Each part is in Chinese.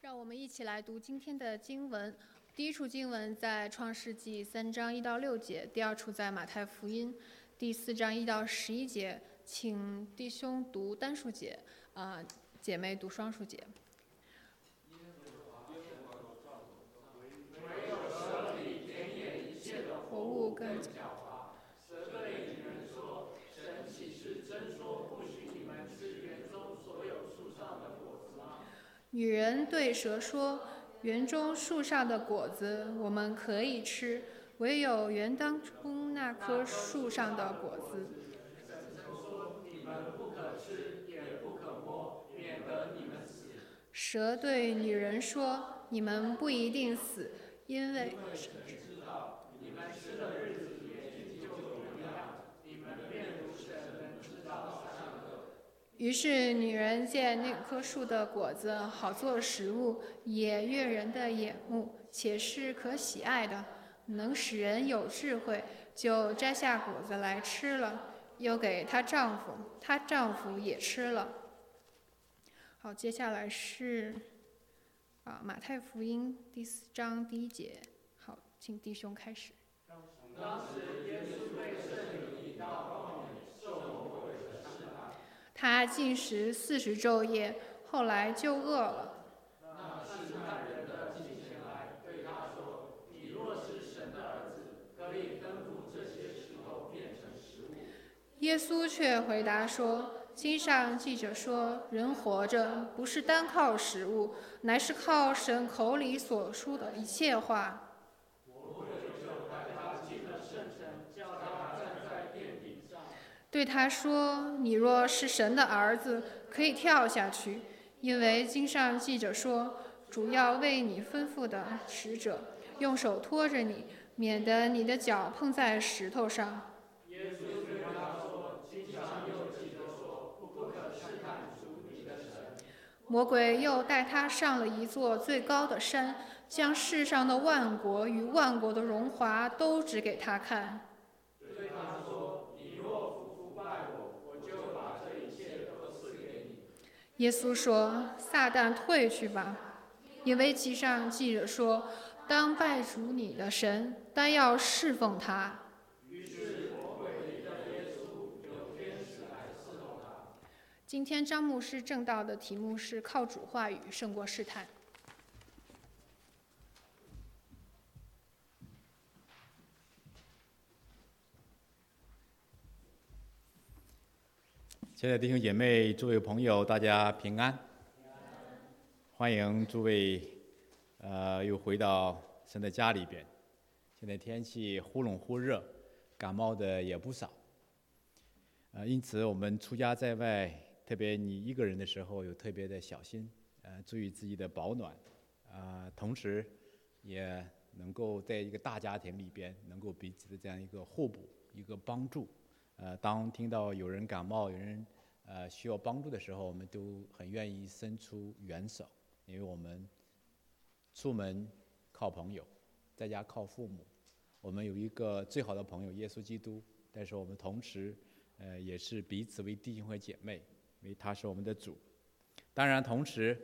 让我们一起来读今天的经文。第一处经文在创世纪3章1到6节，第二处在马太福音第4章1到11节。请弟兄读单数节，姐妹读双数节。 唯有蛇比田野一切的活物更狡猾。蛇对女人说：“神岂是真说不许你们吃园中所有树上的果子吗？” 女人对蛇说：“园中树上的果子我们可以吃，唯有园当中那棵树上的果子。” 神曾说：“你们不可吃，也不可摸，免得你们死。” 蛇对女人说：“你们不一定死，因为神知道你们吃的日子也就永远，你们便如神能知道善恶。” 于是女人见那棵树的果子好做食物，也悦人的眼目，且是可喜爱的，能使人有智慧，就摘下果子来吃了，又给她丈夫，她丈夫也吃了。好，接下来是马太福音第4章第1节。好，请弟兄开始。 当时耶稣被圣灵引到旷野，受魔鬼的试探。 他禁食40昼夜，后来就饿了。 那试探人的近前来，对他说：“你若是神的儿子，可以吩咐这些石头变成食物。” 耶稣却回答说：“经上记着说，人活着不是单靠食物，乃是靠神口里所说的一切话。” 魔鬼就带他进了圣城，叫他站在殿顶上， 对他说：“你若是神的儿子，可以跳下去，因为经上记着说，主要为你吩咐的使者，用手托着你，免得你的脚碰在石头上。” 耶稣对他说：“经上又记着说，不可试探主你的神。” 魔鬼又带他上了一座最高的山，将世上的万国与万国的荣华都指给他看。 对他说：“你若俯伏拜我，我就把这一切都赐给你。” 耶稣说：“撒旦退去吧，因为经上记着说，当拜主你的神，单要侍奉他。” 于是魔鬼离了耶稣，有天使来侍候他。 今天张牧师正道的题目是靠主话语胜过试探。 亲爱的弟兄姐妹、诸位朋友，大家平安！欢迎诸位，又回到神的家里边。现在天气忽冷忽热，感冒的也不少。因此我们出家在外，特别你一个人的时候，有特别的小心，注意自己的保暖，同时也能够在一个大家庭里边，能够彼此的这样一个互补、一个帮助。当听到有人感冒、有人需要帮助的时候，我们都很愿意伸出援手，因为我们出门靠朋友，在家靠父母。我们有一个最好的朋友耶稣基督，但是我们同时也是彼此为弟兄和姐妹，因为他是我们的主。当然同时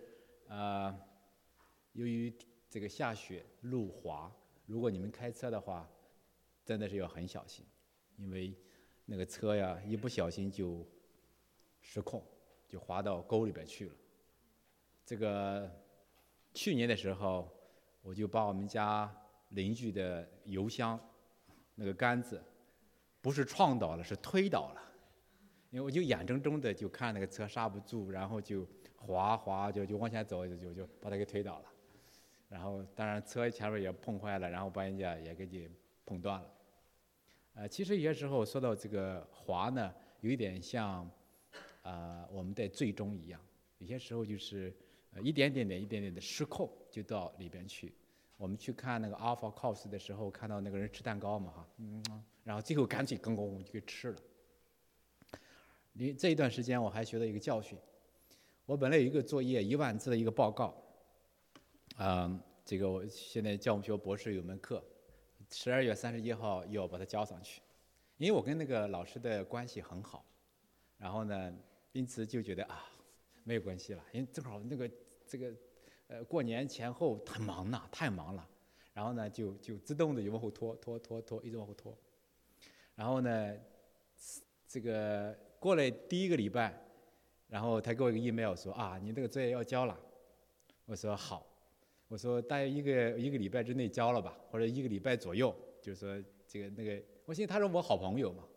由于这个下雪路滑，如果你们开车的话，真的是要很小心，因为那个车呀，一不小心就失控，就滑到沟里边去了。这个去年的时候，我就把我们家邻居的油箱那个杆子，不是撞倒了，是推倒了。因为我就眼睁睁的就看那个车刹不住，然后就滑就往前走，就把它给推倒了。然后当然车前面也碰坏了，然后把人家也给碰断了。其实有些时候说到这个滑呢，有一点像我们在最终一样，有些时候就是一点点的失控就到里边去。我们去看那个 Alpha Course 的时候，看到那个人吃蛋糕嘛哈，然后最后干脆咣就给吃了。这一段时间我还学到一个教训，我本来有一个作业1万字的一个报告，这个我现在教务学博士有门课，12月31号要把它交上去，因为我跟那个老师的关系很好，然后呢，因此就觉得没有关系了，因为正好这个过年前后很忙呐，太忙了，然后呢就自动的就往后拖，一直往后拖。然后呢，这个过了第1个礼拜，然后他给我一个 email 说啊，你这个作业要交了。我说好，我说大约一个礼拜之内交了吧，或者1个礼拜左右，就是说这个那个，我心里他是我好朋友嘛。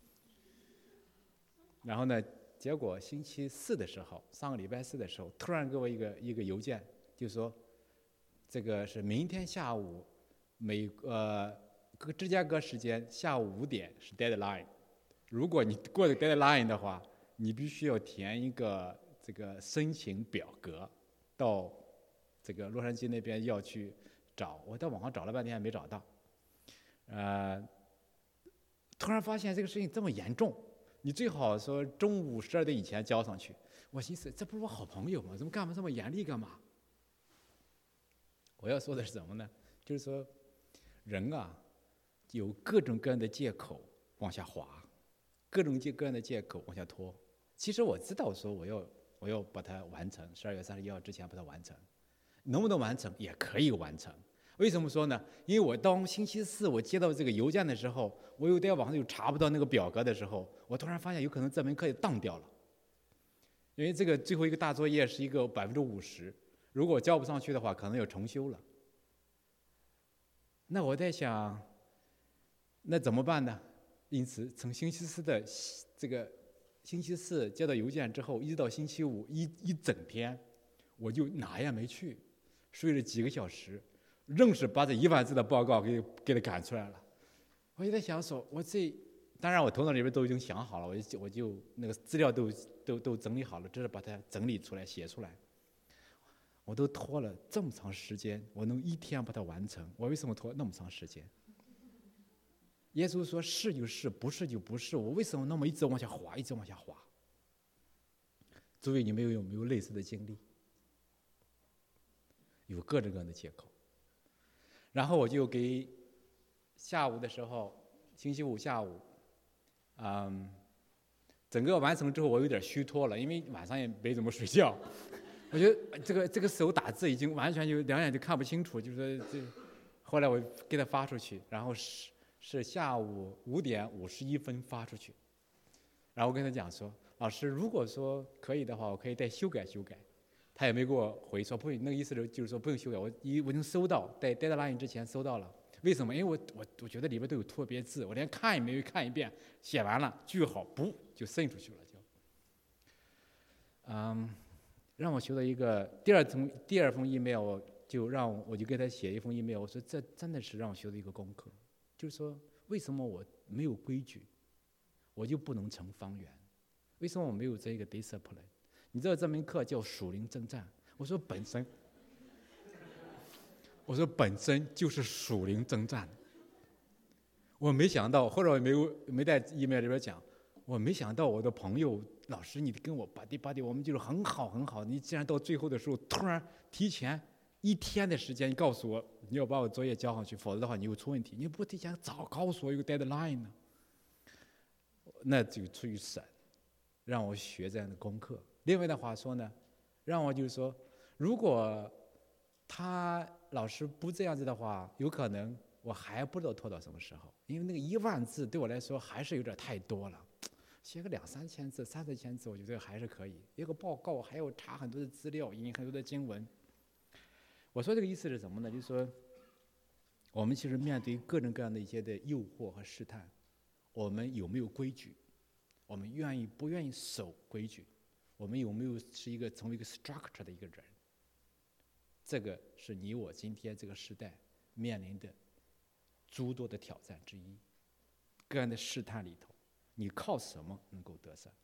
然后呢，结果星期四的时候，上个礼拜四的时候，突然给我一个邮件，就说这个是明天下午芝加哥时间下午5点是 deadline， 如果你过了 deadline 的话，你必须要填一个这个申请表格，到这个洛杉矶那边要去找。我在网上找了半天还没找到，突然发现这个事情这么严重，你最好说中午12点以前交上去。我寻思，这不是我好朋友吗？怎么干嘛这么严厉干嘛？我要说的是什么呢？就是说，人啊，有各种各样的借口往下滑，各种各样的借口往下拖。其实我知道说我要把它完成，12月31号之前把它完成，能不能完成也可以完成。为什么说呢？因为我当星期四我接到这个邮件的时候，我又在网上又查不到那个表格的时候，我突然发现有可能这门课也当掉了。因为这个最后一个大作业是一个50%，如果交不上去的话，可能要重修了。那我在想，那怎么办呢？因此，从星期四接到邮件之后，一直到星期五一整天，我就哪也没去，睡了几个小时，硬是把这1万字的报告给它赶出来了。我就在想说，当然我头脑里边都已经想好了，我就那个资料都整理好了，只是把它整理出来写出来。我都拖了这么长时间，我能1天把它完成，我为什么拖那么长时间？耶稣说是就是，不是就不是，我为什么那么一直往下滑，一直往下滑？诸位，你们有没有类似的经历？有各种各样的借口。然后我就给下午的时候，星期五下午，整个完成之后，我有点虚脱了，因为晚上也没怎么睡觉。我觉得这个手打字已经完全就两眼就看不清楚，就是说后来我给他发出去，然后是下午5点51分发出去，然后我跟他讲说，老师，如果说可以的话，我可以再修改修改。他也没给我回说不，那个意思就是说不用修改，我已经收到，在 deadline 之前收到了。为什么？因为我觉得里边都有错别字，我连看也没有看一遍，写完了句号不就渗出去了，让我学到一个第二封 email， 我就给他写一封 email， 我说这真的是让我学的一个功课，就是说为什么我没有规矩，我就不能成方圆？为什么我没有这个 discipline？ 你知道这门课叫属灵征战，我说本身就是属灵征战。我没想到，或者我没在 email 里边讲，我没想到我的朋友老师，你跟我buddy，我们就是很好很好。你既然到最后的时候，突然提前1天的时间，你告诉我你要把我作业交上去，否则的话你会出问题。你不提前早告诉我有个 deadline 呢？那就出于神，让我学这样的功课。另外的话说呢，让我就是说，如果他老师不这样子的话，有可能我还不知道拖到什么时候，因为那个1万字对我来说还是有点太多了。写个2-3千字、3-4千字，我觉得还是可以。一个报告还要查很多的资料，引很多的经文。我说这个意思是什么呢？就是说，我们其实面对各种各样的一些的诱惑和试探，我们有没有规矩？我们不愿意守规矩？我们有没有成为一个 structure 的一个人？这个是你我今天这个时代面临的诸多的挑战之一。各样的试探里头，你靠什么能够得胜？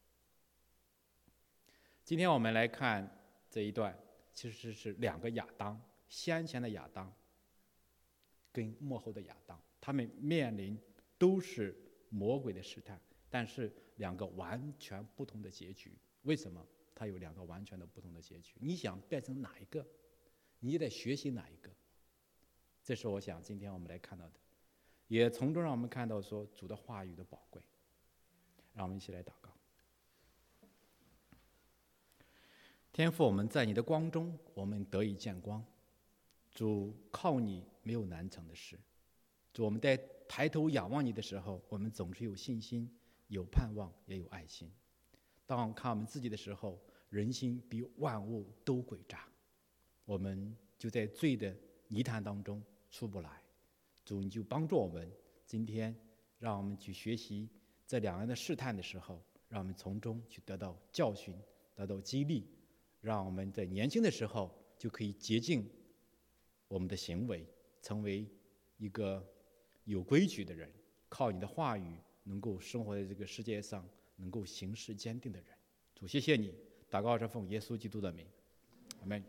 今天我们来看这一段，其实是2个亚当，先前的亚当跟末后的亚当，他们面临都是魔鬼的试探，但是2个完全不同的结局。为什么它有2个完全的不同的结局？你想变成哪一个，你也得学习哪一个。这是我想今天我们来看到的，也从中让我们看到说主的话语的宝贵。让我们一起来祷告。 天父，我们在你的光中，我们得以见光。主，靠你没有难成的事。主，我们在抬头仰望你的时候，我们总是有信心、有盼望，也有爱心。当看我们自己的时候，人心比万物都诡诈，我们就在罪的泥潭当中出不来。主，你就帮助我们，今天让我们去学习这两样的试探的时候，让我们从中去得到教训，得到激励，让我们在年轻的时候就可以洁净我们的行为，成为一个有规矩的人，靠你的话语能够生活在这个世界上，能够行事坚定的人。主，谢谢你，祷告是奉耶稣基督的名，阿们。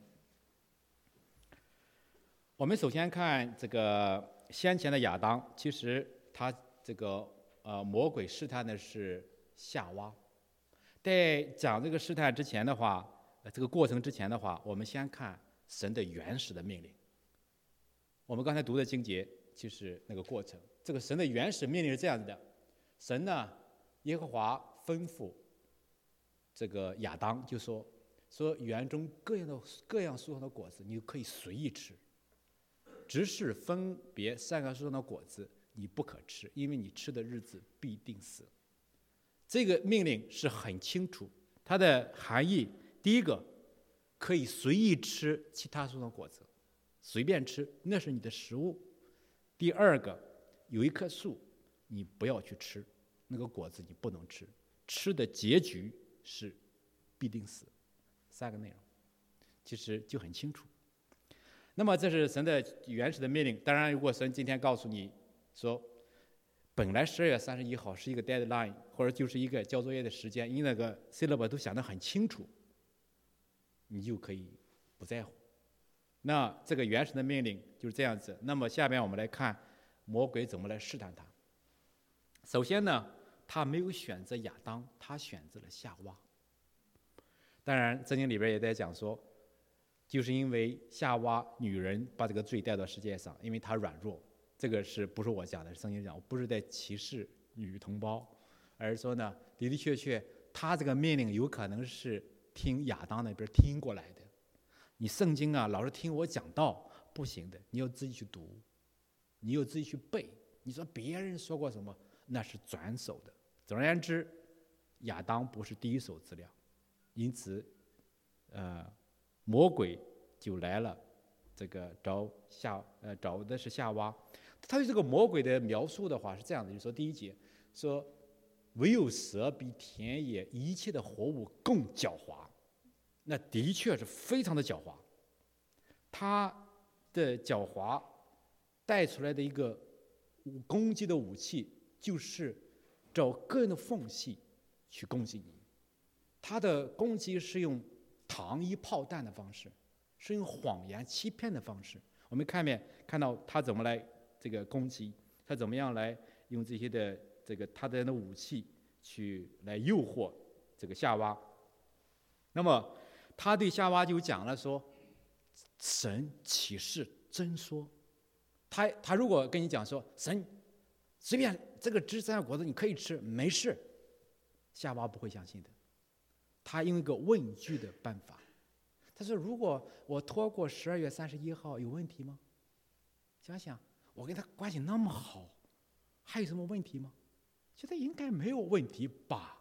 我们首先看这个先前的亚当，其实他这个魔鬼试探的是夏娃。在讲这个试探之前的话，这个过程之前的话，我们先看神的原始的命令。我们刚才读的经节就是那个过程。这个神的原始命令是这样子的：神呢，耶和华吩咐这个亚当，就说园中各样树上的果子，你可以随意吃，只是分别善恶树上的果子你不可吃，因为你吃的日子必定死。这个命令是很清楚，它的含义，第一个，可以随意吃其他树上的果子，随便吃，那是你的食物。第二个，有一棵树你不要去吃，那个果子你不能吃，吃的结局是必定死。三个内容其实就很清楚。那么这是神的原始的命令。当然，如果神今天告诉你说本来12月31号是一个 deadline， 或者就是一个交作业的时间，因为那个 syllabus 都想得很清楚，你就可以不在乎。那这个原始的命令就是这样子。那么下面我们来看魔鬼怎么来试探他。首先呢，他没有选择亚当，他选择了夏娃。当然圣经里边也在讲说，就是因为夏娃女人把这个罪带到世界上，因为她软弱。这个是不是我讲的？圣经讲，我不是在歧视女同胞，而是说呢，的的确确，他这个命令有可能是听亚当那边听过来的。你圣经啊，老是听我讲道不行的，你要自己去读，你要自己去背。你说别人说过什么，那是转手的。总而言之，亚当不是第一手资料，因此，魔鬼就来了，这个找的是夏娃。他对这个魔鬼的描述的话是这样的，就是说第一节说，唯有蛇比田野一切的活物更狡猾。那的确是非常的狡猾，他的狡猾带出来的一个攻击的武器，就是找个人的缝隙去攻击你。他的攻击是用糖衣炮弹的方式，是用谎言欺骗的方式。我们看到他怎么来这个攻击，他怎么样来用这些的这个他的武器去来诱惑这个夏娃。那么他对夏娃就讲了说，神岂是真说？他如果跟你讲说，神随便这个知善恶果子你可以吃，没事，夏娃不会相信的。他用一个问句的办法，他说，如果我拖过12月31号有问题吗？想想我跟他关系那么好，还有什么问题吗？觉得应该没有问题吧。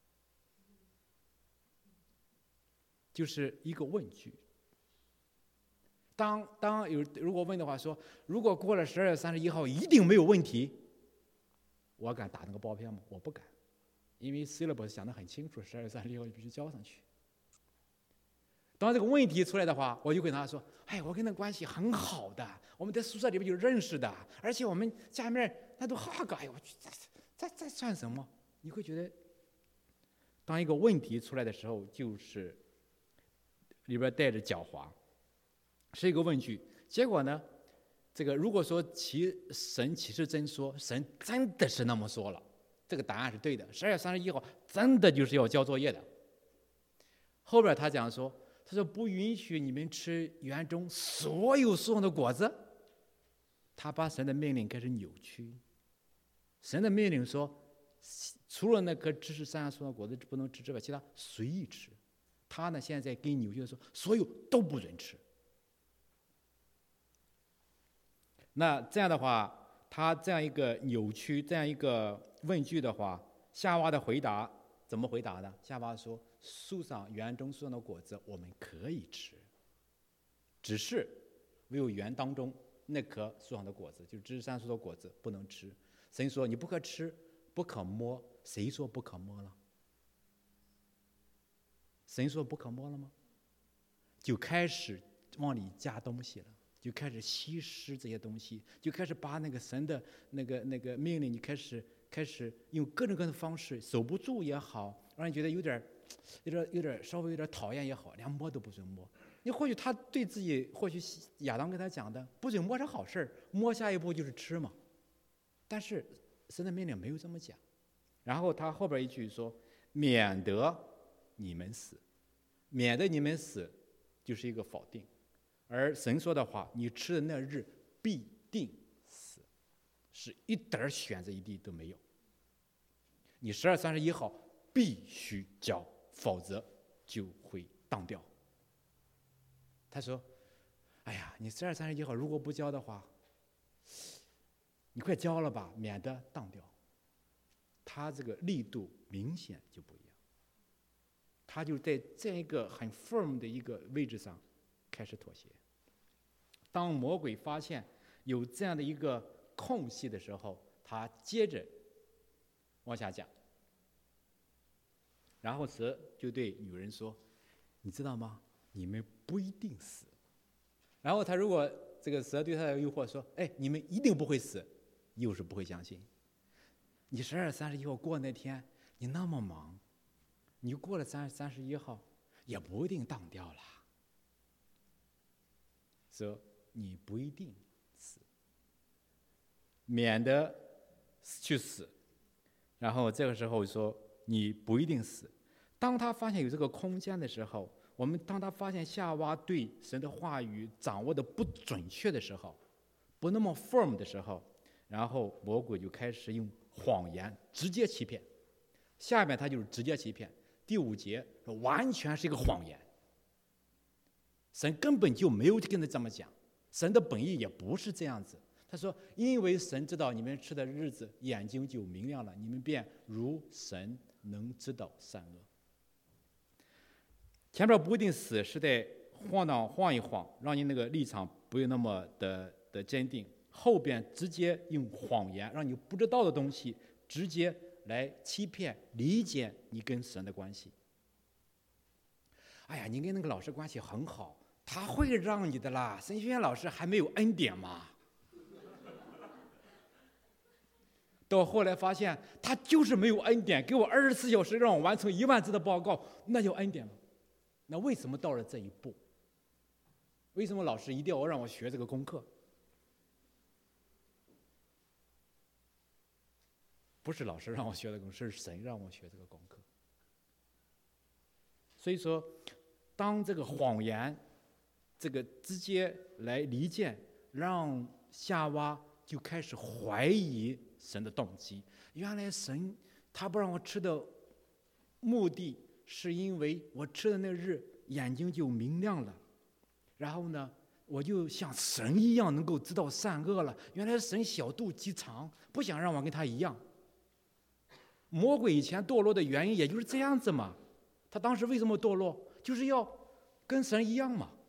就是一个问句。当如果问的话说，如果过了12月31号一定没有问题，我敢打那个包票吗？我不敢，因为 syllabus 想得很清楚，12月31号你必须交上去。当这个问题出来的话，我就跟他说，我跟他关系很好的，我们在宿舍里边就认识的，而且我们家面那都好个，我去这算什么？你会觉得，当一个问题出来的时候，就是里边带着狡猾，是一个问句。结果呢，这个如果说神岂是真说，神真的是那么说了，这个答案是对的。12月31号真的就是要交作业的。后边他讲说，他说不允许你们吃园中所有树上的果子。他把神的命令开始扭曲。神的命令说，除了那棵知识善恶树上的果子不能吃之外，其他随意吃。 他呢现在跟扭曲的说，所有都不准吃。那这样的话，他这样一个扭曲，这样一个问句的话，夏娃的回答怎么回答呢？夏娃说：“园中树上的果子我们可以吃，只是唯有园当中那棵树上的果子，就是知识善树的果子不能吃。”神说：“你不可吃，不可摸。”谁说不可摸了？神说不可摸了吗？就开始往里加东西了。就开始稀释这些东西，就开始把那个神的那个命令，你开始用各种各样的方式，守不住也好，让人觉得有点稍微有点讨厌也好，连摸都不准摸。你或许他对自己，或许亚当跟他讲的不准摸是好事，摸下一步就是吃嘛。但是神的命令没有这么讲。然后他后边一句说：“免得你们死。”免得你们死就是一个否定。而神说的话，你吃的那日必定死，是一点选择余地都没有。你12、31号必须交，否则就会当掉。他说：“哎呀，你12、31号如果不交的话，你快交了吧，免得当掉。”他这个力度明显就不一样，他就在这样一个很 firm 的一个位置上开始妥协。当魔鬼发现有这样的一个空隙的时候，他接着往下讲，然后蛇就对女人说：“你知道吗？你们不一定死。”然后他如果这个蛇对他的诱惑说：“哎，你们一定不会死。”又是不会相信。你12、31号过那天，你那么忙，你过了30、31号，也不一定当掉了。说你不一定死，免得去死。然后这个时候说你不一定死。当他发现有这个空间的时候，当他发现夏娃对神的话语掌握的不准确的时候，不那么 firm 的时候，然后魔鬼就开始用谎言直接欺骗。下面他就是直接欺骗。第5节完全是一个谎言，神根本就没有跟他这么讲，神的本意也不是这样子。他说：“因为神知道你们吃的日子，眼睛就明亮了，你们便如神能知道善恶。”前面不一定死是在晃一晃，让你那个立场不用那么的坚定。后边直接用谎言，让你不知道的东西直接来欺骗理解你跟神的关系。哎呀，你跟那个老师关系很好，他会让你的啦，神学院老师还没有恩典嘛。到后来发现他就是没有恩典，给我24小时让我完成1万字的报告，那叫恩典吗？那为什么到了这一步？为什么老师一定要让我学这个功课？不是老师让我学的功课，是神让我学这个功课。所以说，当这个谎言这个直接来离间，让夏娃就开始怀疑神的动机。原来神他不让我吃的目的是因为我吃的那日眼睛就明亮了，然后呢我就像神一样能够知道善恶了。原来神小肚鸡肠，不想让我跟他一样。魔鬼以前堕落的原因也就是这样子嘛，他当时为什么堕落，就是要跟神一样嘛。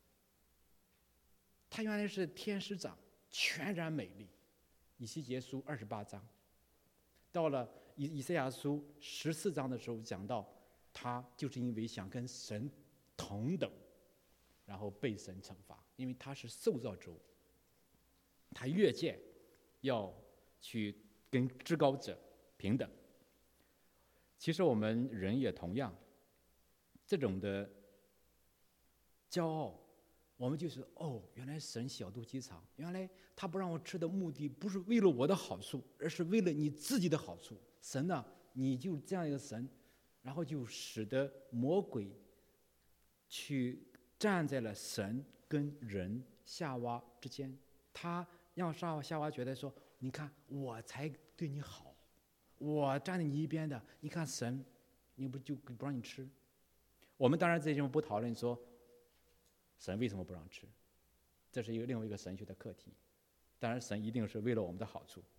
他原来是天使长，全然美丽。以西结书28章，到了以赛亚书14章的时候讲到，他就是因为想跟神同等，然后被神惩罚，因为他是受造之物，他越界要去跟至高者平等。其实我们人也同样，这种的骄傲，我们就是原来神小肚鸡肠，原来他不让我吃的目的不是为了我的好处，而是为了你自己的好处。神呢，你就这样一个神，然后就使得魔鬼去站在了神跟人夏娃之间，他让夏娃觉得说，你看我才对你好，我站在你一边的，你看神，你不就不让你吃？ 我们当然这地方不讨论说神为什么不让吃，这是另外一个神学的课题。当然神一定是为了我们的好处。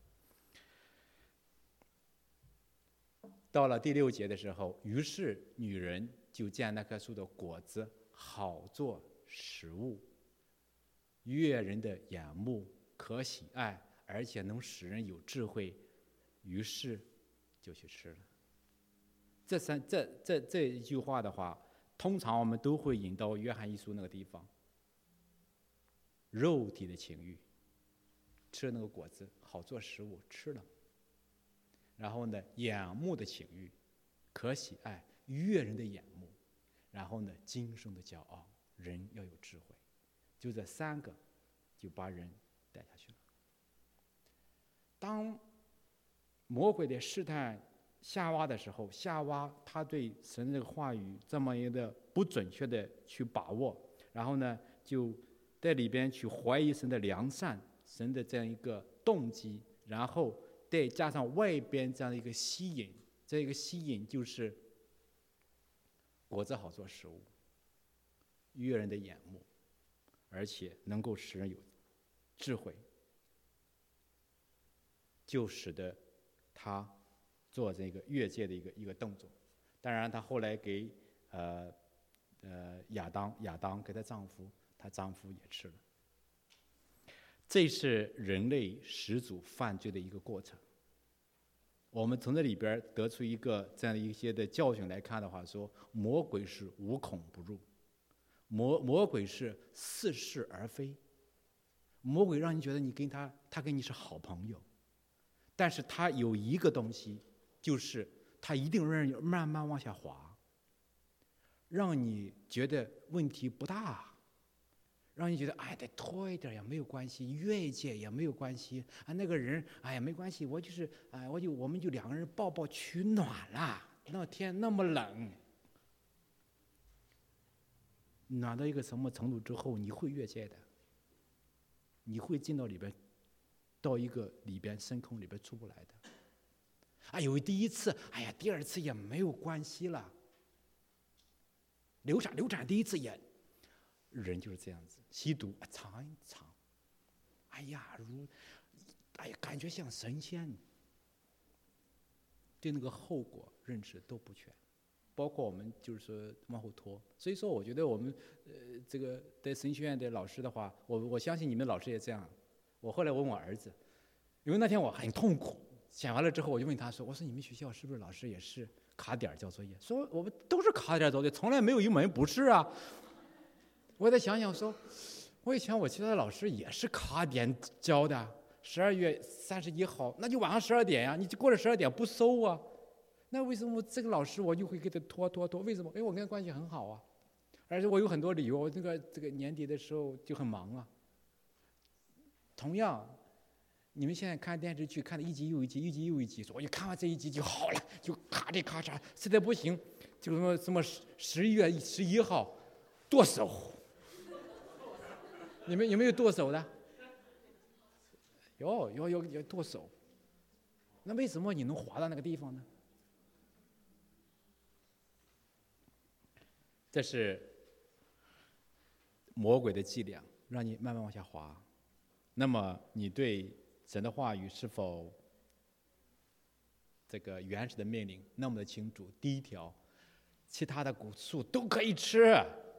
到了第6节的时候，于是女人就见那棵树的果子好做食物，悦人的眼目，可喜爱，而且能使人有智慧，于是就去吃了。这一句话的话，通常我们都会引到约翰一书那个地方，肉体的情欲，吃那个果子好做食物，吃了。然后呢，眼目的情欲，可喜爱，悦人的眼目。然后呢，今生的骄傲，人要有智慧。就这3个，就把人带下去了。当魔鬼的试探夏娃的时候，夏娃他对神这个话语这么一个不准确的去把握，然后呢，就在里边去怀疑神的良善，神的这样一个动机，然后再加上外边这样的一个吸引，这个吸引就是果子好做食物，悦人的眼目，而且能够使人有智慧，就使得他做这个越界的一个动作。当然他后来给亚当给她丈夫，她丈夫也吃了。这是人类始祖犯罪的一个过程。我们从这里边得出一个这样的一些的教训来看的话，说魔鬼是无孔不入，魔鬼是似是而非，魔鬼让你觉得你跟他跟你是好朋友，但是他有一个东西，就是他一定让你慢慢往下滑，让你觉得问题不大，让你觉得哎，再拖一点也没有关系，越界也没有关系啊。那个人哎呀没关系，我就是哎，我们就2个人抱抱取暖了。那天那么冷，暖到一个什么程度之后，你会越界的，你会进到里边，到一个里边深空里边出不来的。啊，有第1次，哎呀，第2次也没有关系了。流产第1次也。人就是这样子，吸毒尝一尝，哎呀，感觉像神仙，对那个后果认识都不全，包括我们就是说往后拖。所以说，我觉得我们这个在神学院的老师的话，我相信你们老师也这样。我后来问我儿子，因为那天我很痛苦，讲完了之后，我就问他说：“我说你们学校是不是老师也是卡点交作业？”说我们都是卡点交作业，从来没有一门不是啊。我再想想说，我以前我其他的老师也是卡点交的，12月31号，那就晚上12点呀，你过了12点不收啊？那为什么这个老师我就会给他拖？为什么？因为我跟他关系很好啊，而且我有很多理由，我这个年底的时候就很忙啊。同样，你们现在看电视剧看的一集又一集，说我就看完这1集就好了，就咔哩咔嚓，实在不行就什么11月11号剁手。你们有没有剁手的？有剁手。那为什么你能滑到那个地方呢？这是魔鬼的伎俩，让你慢慢往下滑。那么你对神的话语是否这个原始的命令那么的清楚？第1条，其他的果树都可以吃。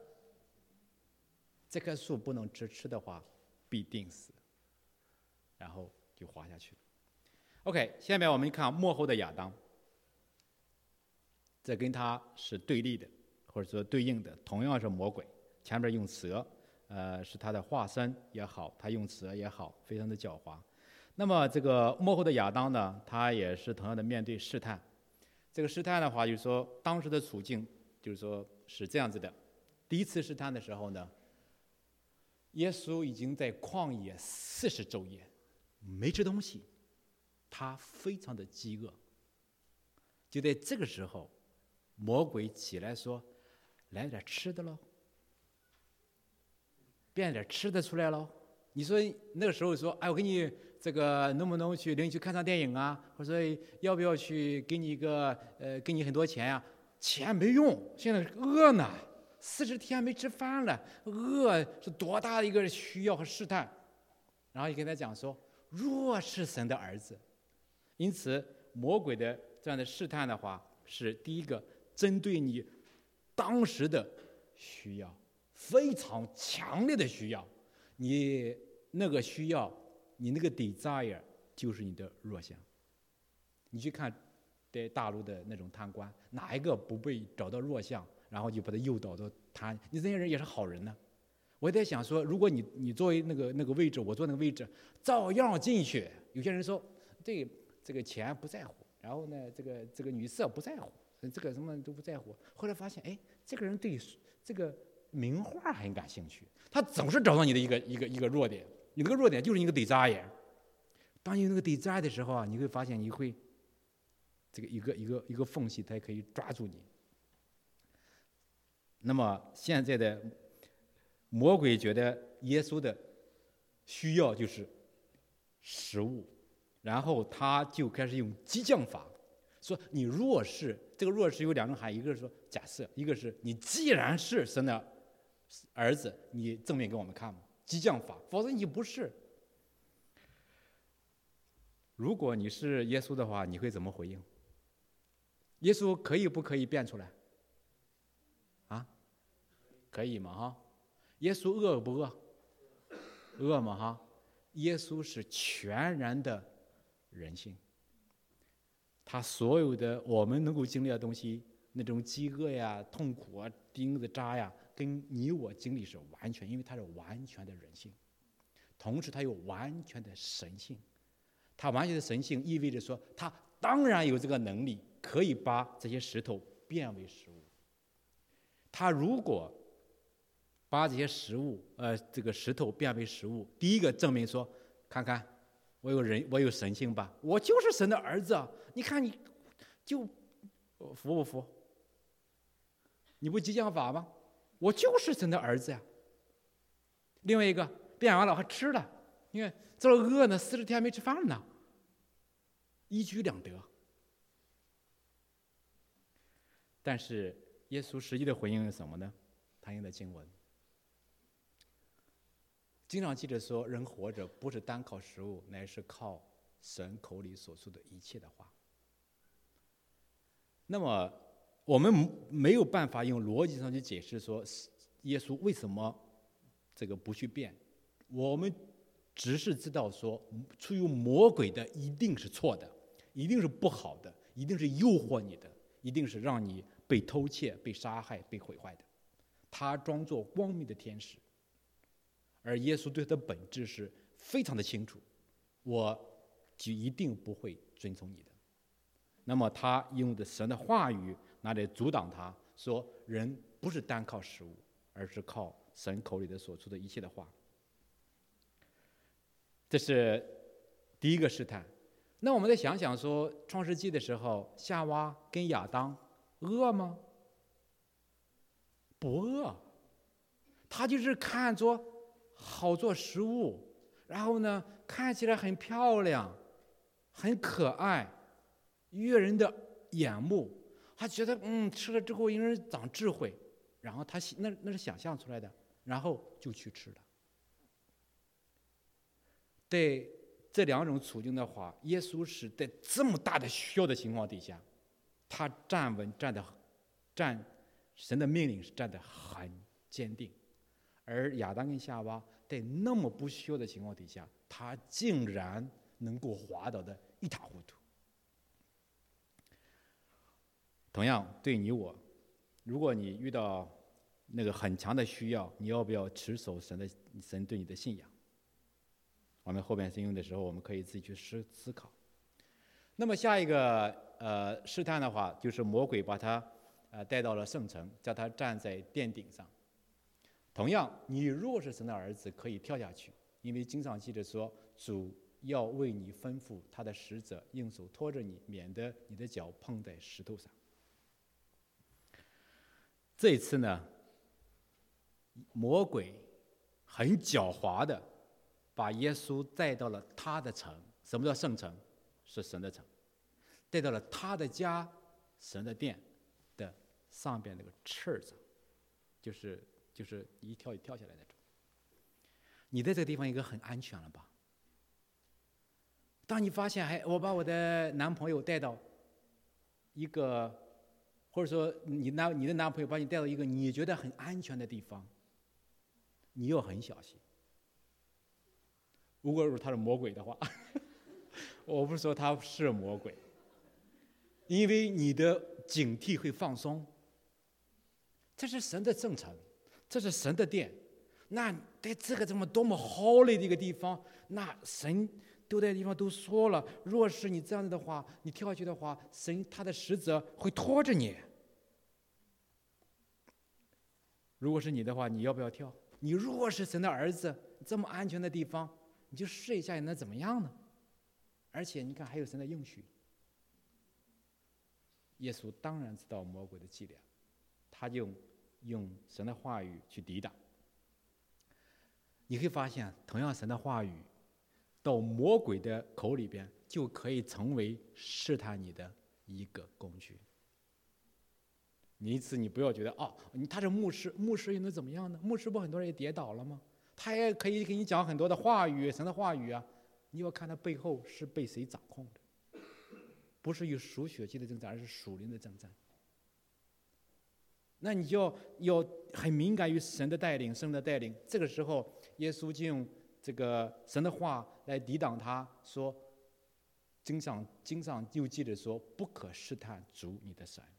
这棵树不能吃的话，必定死。然后就滑下去了。OK， 下面我们看末后的亚当，这跟他是对立的，或者说对应的，同样是魔鬼。前面用蛇，是他的化身也好，他用蛇也好，非常的狡猾。那么这个末后的亚当呢，他也是同样的面对试探。这个试探的话，就是说当时的处境，就是说是这样子的。第1次试探的时候呢，耶稣已经在旷野40昼夜，没吃东西，他非常的饥饿。就在这个时候，魔鬼起来说：“来点吃的喽，变点吃的出来喽。”你说那个时候说：“哎，我给你这个能不能领你去看场电影啊？或者说要不要去给你一个给你很多钱呀？” 钱没用，现在饿呢，40天没吃饭了，饿是多大的一个需要和试探。然后也跟他讲说，若是神的儿子。因此魔鬼的这样的试探的话，是第一个针对你当时的需要，非常强烈的需要，你那个需要，你那个 desire 就是你的弱项。你去看在大陆的那种贪官，哪一个不被找到弱项，然后就把他诱导到贪？你这些人也是好人呢。我在想说，如果你作为那个位置，我坐那个位置，照样进去。有些人说，这个钱不在乎，然后呢，这个女色不在乎，这个什么都不在乎。后来发现，哎，这个人对这个名画很感兴趣，他总是找到你的一个弱点，你那个弱点就是一个 desire。当你有那个 desire 的时候啊，你会发现你会这个一个缝隙，它可以抓住你。那么现在的魔鬼觉得耶稣的需要就是食物，然后他就开始用激将法，说你若是这个若是有2种含义，一个是说假设，一个是你既然是神的儿子，你正面给我们看嘛，激将法，否则你不是。如果你是耶稣的话，你会怎么回应？耶稣可以不可以变出来？啊，可以嘛哈？耶稣饿不饿？饿嘛哈？耶稣是全然的人性，他所有的我们能够经历的东西，那种饥饿呀、痛苦啊、钉子扎呀，跟你我经历是完全，因为他是完全的人性，同时他有完全的神性。他完全的神性意味着说，他当然有这个能力，可以把这些石头变为食物。他如果把这些这个石头变为食物，第一个证明说，看看我有神性吧，我就是神的儿子啊！你看你就服不服？你不激将法吗？我就是神的儿子呀！另外一个变完了还吃了，你看这饿呢，40天没吃饭呢，一举两得。但是耶稣实际的回应是什么呢？他用的经文。经常记着说，人活着不是单靠食物，乃是靠神口里所说的一切的话。那么我们没有办法用逻辑上去解释说耶稣为什么这个不去变，我们只是知道说，出于魔鬼的一定是错的，一定是不好的，一定是诱惑你的，一定是让你被偷窃、被杀害、被毁坏的。他装作光明的天使，而耶稣对他的本质是非常的清楚，我就一定不会遵从你的。那么他用的神的话语拿来阻挡他，说人不是单靠食物，而是靠神口里的所出的一切的话。这是第一个试探。那我们再想想说，创世纪的时候，夏娃跟亚当饿吗？不饿，他就是看着好做食物，然后呢，看起来很漂亮，很可爱，悦人的眼目，他觉得吃了之后应该长智慧，然后他那是想象出来的，然后就去吃了。对这2种处境的话，耶稣是在这么大的需要的情况底下，他站稳，神的命令是站得很坚定，而亚当跟夏娃在那么不需要的情况底下，他竟然能够滑倒的一塌糊涂。同样对你我，如果你遇到那个很强的需要，你要不要持守神对你的信仰？我们后边应用的时候，我们可以自己去思考。那么下一个试探的话，就是魔鬼把他带到了圣城，叫他站在殿顶上。同样，你若是神的儿子，可以跳下去，因为经常记着说，主要为你吩咐他的使者用手托着你，免得你的脚碰在石头上。这一次呢，魔鬼很狡猾的把耶稣带到了他的城。什么叫圣城？是神的城。带到了他的家，神的殿的上边那个翅子，就是一跳下来那种。你在这个地方应该很安全了吧？当你发现，我把我的男朋友带到一个，或者说你的男朋友把你带到一个你觉得很安全的地方，你要很小心。如果他是魔鬼的话，我不是说他是魔鬼，因为你的警惕会放松。这是神的正常，这是神的殿。那在这个这么多么好的一个地方，那神都在地方都说了，若是你这样子的话，你跳下去的话，神他的使者会拖着你。如果是你的话，你要不要跳？你如果是神的儿子，这么安全的地方，你就试一下，你能怎么样呢？而且你看，还有神的应许。耶稣当然知道魔鬼的伎俩，他就用神的话语去抵挡。你会发现，同样神的话语到魔鬼的口里边，就可以成为试探你的一个工具。因此你不要觉得他是牧师，牧师又能怎么样呢？牧师不很多人也跌倒了吗？他也可以给你讲很多的话语，神的话语啊。你要看他背后是被谁掌控的，不是有属血气的征战，而是属灵的征战。那你就要很敏感于神的带领，神的带领。这个时候，耶稣就用这个神的话来抵挡他，说：“经上就记着说，不可试探主你的神。”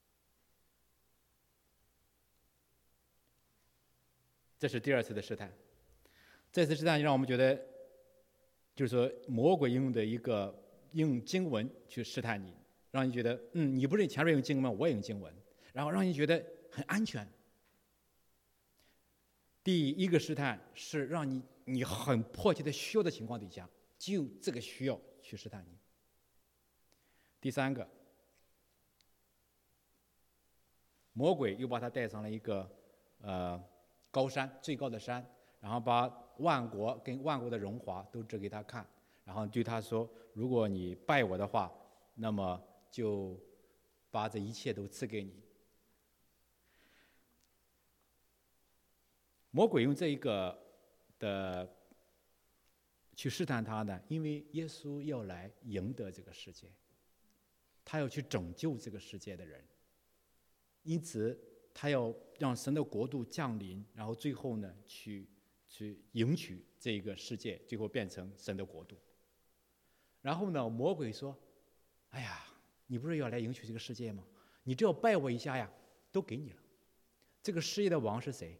这是第二次的试探。这次试探让我们觉得，就是说魔鬼用经文去试探你，让你觉得你不是前面用经文，我也用经文，然后让你觉得很安全。第一个试探是让你很迫切的需要的情况底下，就这个需要去试探你。第三个，魔鬼又把他带上了一个高山，最高的山，然后把万国跟万国的荣华都指给他看，然后对他说：“如果你拜我的话，那么就把这一切都赐给你。”魔鬼用这一个的去试探他呢，因为耶稣要来赢得这个世界，他要去拯救这个世界的人，因此他要让神的国度降临，然后最后呢去迎娶这个世界，最后变成神的国度。然后呢，魔鬼说：“哎呀，你不是要来迎娶这个世界吗？你只要拜我一下呀，都给你了。这个世界的王是谁？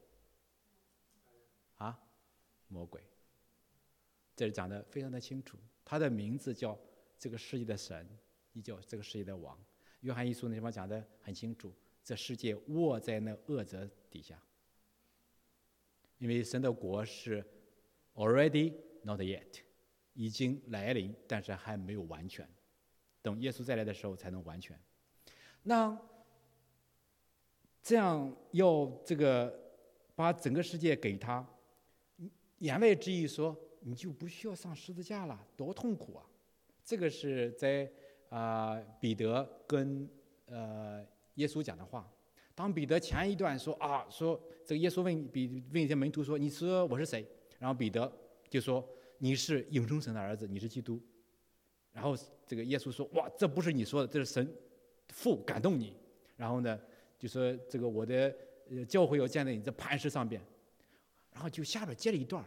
魔鬼。这里讲得非常的清楚，他的名字叫这个世界的神，也叫这个世界的王。约翰一书那地方讲得很清楚，这世界握在那恶者底下。因为神的国是 already not yet， 已经来临，但是还没有完全，等耶稣再来的时候才能完全。那这样要这个把整个世界给他，言外之意说你就不需要上十字架了，多痛苦啊！这个是在彼得跟耶稣讲的话。当彼得前一段说这个耶稣问一些门徒说：“你说我是谁？”然后彼得就说：“你是永生神的儿子，你是基督。”然后这个耶稣说：“哇，这不是你说的，这是神父感动你。”然后呢，就说这个我的教会要建在你这磐石上边。然后就下边接了一段。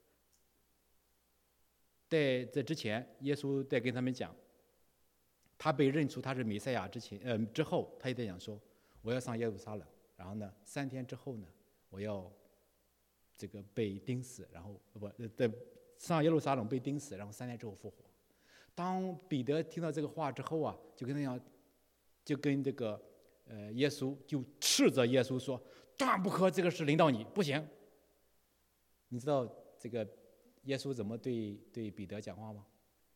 在这之前，耶稣在跟他们讲，他被认出他是弥赛亚之后，他也在讲说：“我要上耶路撒冷，然后呢，3天之后呢，我要这个被钉死，然后上耶路撒冷被钉死，然后3天之后复活。”当彼得听到这个话之后啊，就跟这个耶稣就斥责耶稣说：“断不可这个事临到你，不行。”你知道这个耶稣怎么对彼得讲话吗？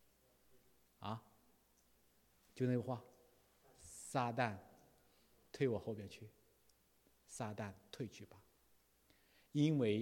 就那个话：“撒旦，退我后边去！撒旦，退去吧！”因为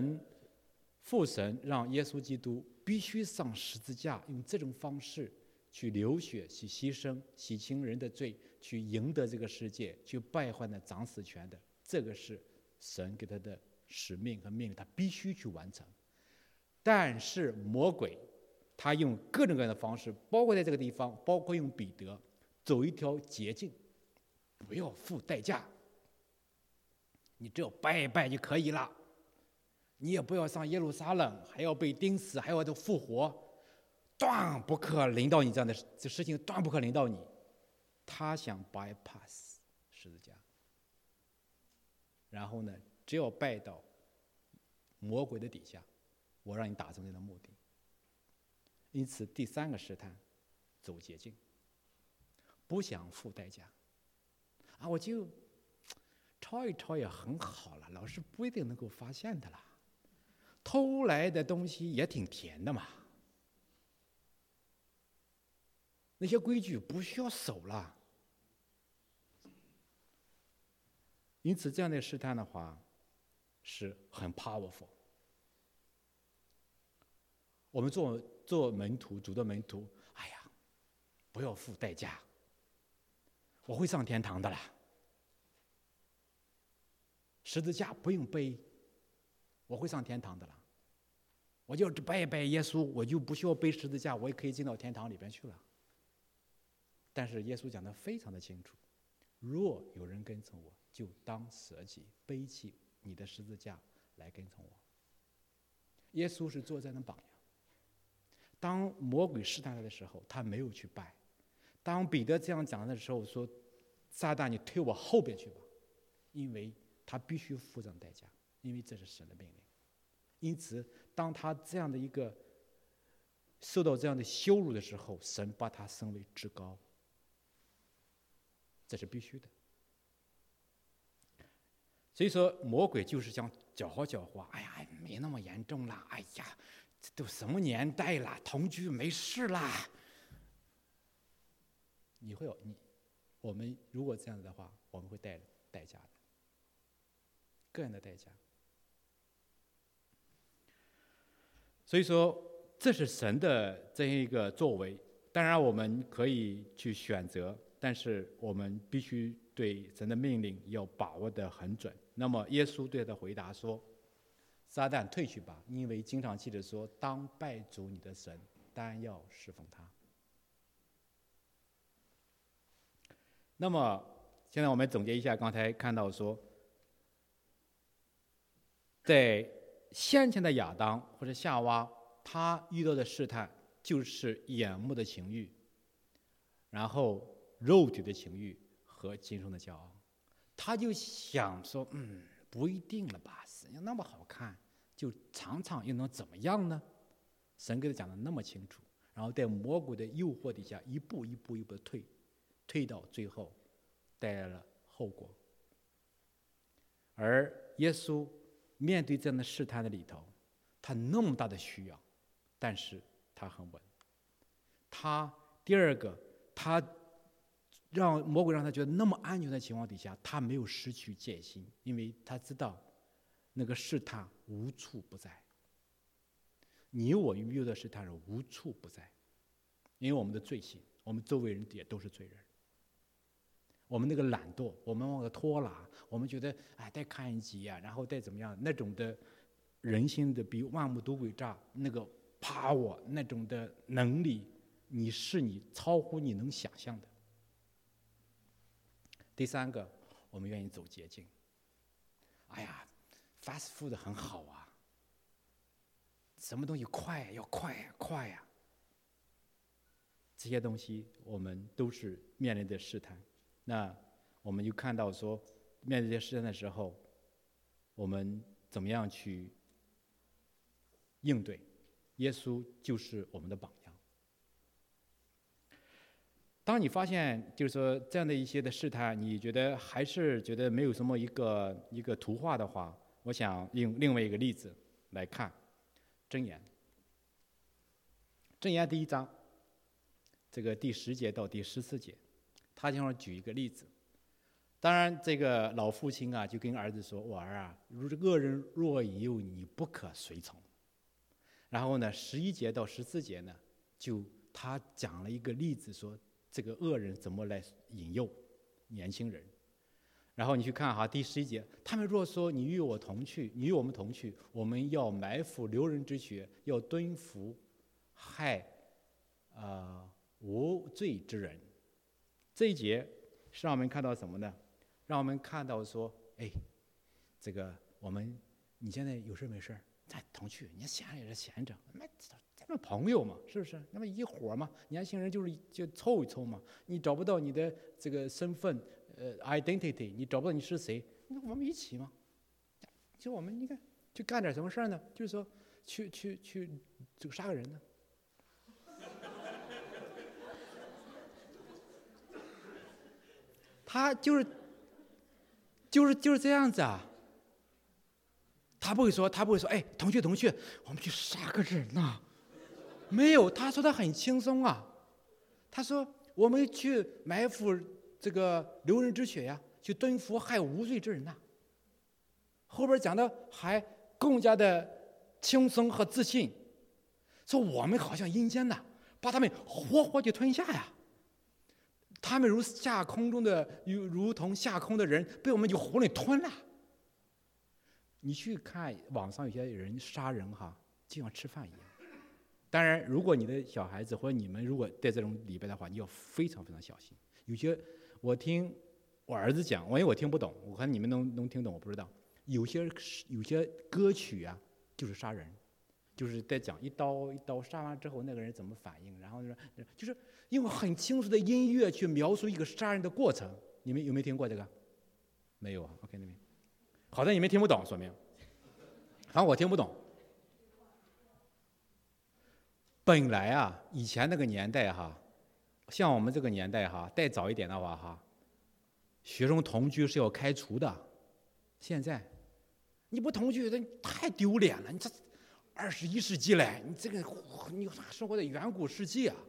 父神让耶稣基督必须上十字架，用这种方式去流血、去牺牲、洗清人的罪，去赢得这个世界，去败坏那掌死权的，这个是神给他的使命和命令，他必须去完成。但是魔鬼他用各种各样的方式，包括在这个地方，包括用彼得走一条捷径，不要付代价，你只要拜一拜就可以了，你也不要上耶路撒冷，还要被钉死，还要复活，断不可临到你这样的这事情，断不可临到你。他想 bypass 十字架，然后呢，只要拜到魔鬼的底下，我让你达成这个目的。因此，第三个试探，走捷径，不想付代价。啊，我就抄一抄也很好了，老师不一定能够发现的啦。偷来的东西也挺甜的嘛。那些规矩不需要守了。因此，这样的试探的话，是很 powerful。我们做门徒，主的门徒，哎呀，不要付代价，我会上天堂的啦。十字架不用背，我会上天堂的啦。我就拜一拜耶稣，我就不需要背十字架，我也可以进到天堂里边去了。但是耶稣讲得非常的清楚，若有人跟从我，就当舍己，背起你的十字架来跟从我。耶稣是作战的榜样。当魔鬼试探他的时候，他没有去拜。当彼得这样讲的时候，说：“撒旦，你推我后边去吧。”因为他必须付上代价，因为这是神的命令。因此，当他这样的一个受到这样的羞辱的时候，神把他升为至高，这是必须的。所以说，魔鬼就是想搅和搅和，哎呀，没那么严重啦，哎呀，这都什么年代了，同居没事啦。我们如果这样子的话，我们会带代价的，个人的代价。所以说，这是神的这样一个作为。当然，我们可以去选择，但是我们必须对神的命令要把握得很准。那么，耶稣对他回答说：“撒旦退去吧，因为经常记着说，当拜主你的神，单要侍奉他。”那么，现在我们总结一下，刚才看到说，在先前的亚当或者夏娃，他遇到的试探就是眼目的情欲，然后肉体的情欲和今生的骄傲。他就想说，不一定了吧，神那么好看，就尝尝又能怎么样呢？神给他讲的那么清楚，然后在魔鬼的诱惑底下，一步一步的推到最后，带来了后果。而耶稣面对这样的试探的里头，他那么大的需要，但是他很稳。第二个，他让魔鬼让他觉得那么安全的情况底下，他没有失去戒心，因为他知道那个试探无处不在。你我遇到的试探是无处不在，因为我们的罪性，我们周围人也都是罪人。我们那个懒惰，我们那个拖拉，我们觉得再看一集啊，然后再怎么样，那种的人心的比万物都诡诈，那个power那种的能力，你超乎你能想象的。第三个，我们愿意走捷径。fast food 很好啊，什么东西快要快呀，这些东西我们都是面临的试探。那我们就看到说，面对这些试探的时候，我们怎么样去应对？耶稣就是我们的榜样。当你发现就是说这样的一些的试探，你还是觉得没有什么一个图画的话，我想用另外一个例子来看箴言。箴言第1章，这个第10节到第14节，他经常举一个例子。当然，这个老父亲就跟儿子说：“我儿啊，恶人若引诱你，不可随从。”然后呢，11节到14节呢，就他讲了一个例子，说这个恶人怎么来引诱年轻人。然后你去看哈，第11节，他们若说你与我同去，你与我们同去，我们要埋伏流人之血，要蹲伏害无罪之人。这一节是让我们看到什么呢？让我们看到说，哎，这个你现在有事没事咱同去，你闲着也是闲着，咱们朋友嘛，是不是？那么一伙嘛，年轻人就凑一凑嘛。你找不到你的这个身份identity， 你找不到你是谁，那我们一起嘛。就我们你看去干点什么事呢？就是说去这个杀个人呢。他就是这样子啊。他不会说，哎，同去，我们去杀个人呐。没有，他说他很轻松啊。他说我们去埋伏这个流人之血呀，去蹲伏害无罪之人呐。后边讲的还更加的轻松和自信，说我们好像阴间呐，把他们活活就吞下呀。他们如同下空的人，被我们就囫囵吞了。你去看网上有些人杀人哈，就像吃饭一样。当然，如果你的小孩子或者你们如果在这种里边的话，你要非常非常小心。有些我听我儿子讲，因为我听不懂，我看你们能听懂，我不知道。有些歌曲啊，就是杀人，就是在讲一刀一刀杀完之后那个人怎么反应，然后就是用很清楚的音乐去描述一个杀人的过程。你们有没有听过这个？没有啊 ？OK， 那边好在你们听不懂，说明。反正我听不懂。本来啊，以前那个年代哈，像我们这个年代哈，再早一点的话哈，学生同居是要开除的。现在你不同居，那太丢脸了。你这21世纪了，你这个你生活在远古世纪啊。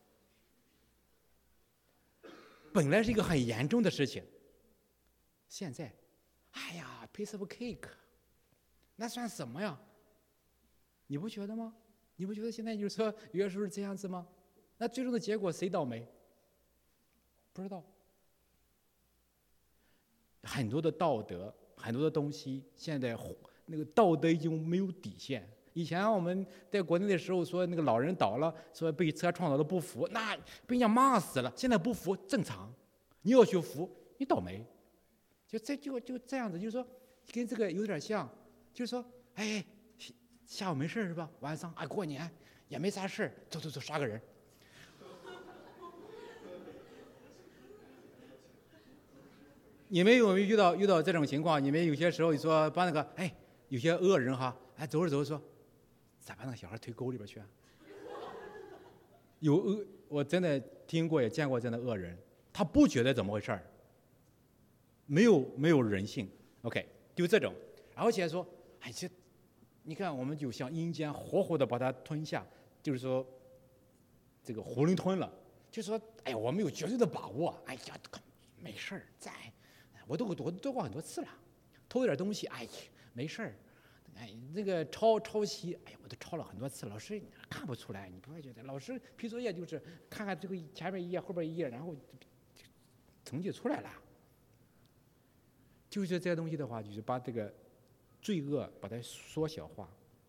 本来是一个很严重的事情，现在，哎呀 ，piece of cake， 那算什么呀？你不觉得吗？你不觉得现在就是说有些时候是这样子吗？那最终的结果谁倒霉？不知道。很多的道德，很多的东西，现在那个道德已经没有底线。以前我们在国内的时候说那个老人倒了，说被车撞倒了不服，那被人家骂死了。现在不服正常，你要去服，你倒霉。就这样子，就是说跟这个有点像，就是说，哎，下午没事是吧？晚上过年也没啥事，走杀个人。你们有没有遇到这种情况？你们有些时候你说把那个有些恶人哈，走着走着说，咋把那个小孩推沟里边去啊？我真的听过也见过这样的恶人，他不觉得怎么回事儿，没有人性。OK， 就这种，而且说，你看我们就像阴间活活的把他吞下，就是说这个囫囵吞了，就说我们有绝对的把握，没事儿，我都过很多次了，偷点东西，没事儿，那个抄袭，我都抄了很多次，老师看不出来，你不会觉得老师批作业就是看看这个前面一页后边一页，然后成绩出来了。就是这些东西的话，就是把这个罪恶把它缩小化。